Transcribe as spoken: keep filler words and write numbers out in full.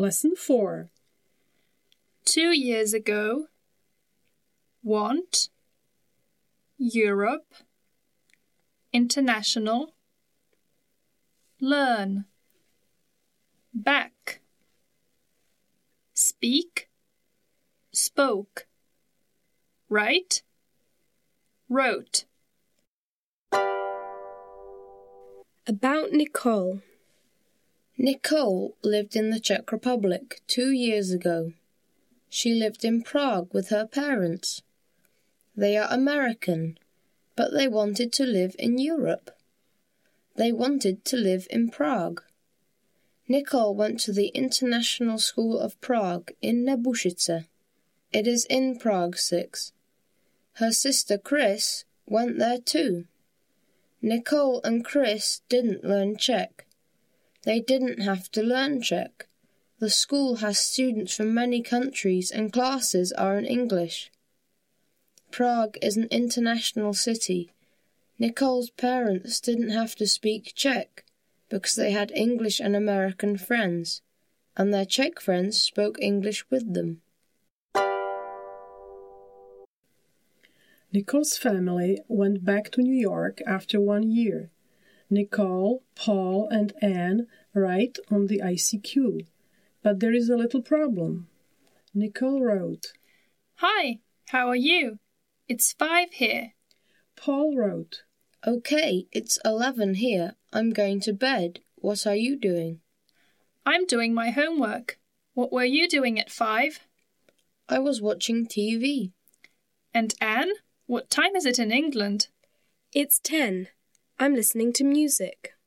Lesson four. Two years ago. Want. Europe. International. Learn. Back. Speak. Spoke. Write. Wrote. About Nicole. Nicole lived in the Czech Republic two years ago. She lived in Prague with her parents. They are American, but they wanted to live in Europe. They wanted to live in Prague. Nicole went to the International School of Prague in Nebushice. It is in Prague six. Her sister Chris went there too. Nicole and Chris didn't learn Czech. They didn't have to learn Czech. The school has students from many countries and classes are in English. Prague is an international city. Nicole's parents didn't have to speak Czech because they had English and American friends, and their Czech friends spoke English with them. Nicole's family went back to New York after one year. Nicole, Paul, and Anne write on the I C Q, but there is a little problem. Nicole wrote, Hi, how are you? It's five here. Paul wrote, Okay, it's eleven here. I'm going to bed. What are you doing? I'm doing my homework. What were you doing at five? I was watching T V. And Anne, what time is it in England? It's ten. I'm listening to music.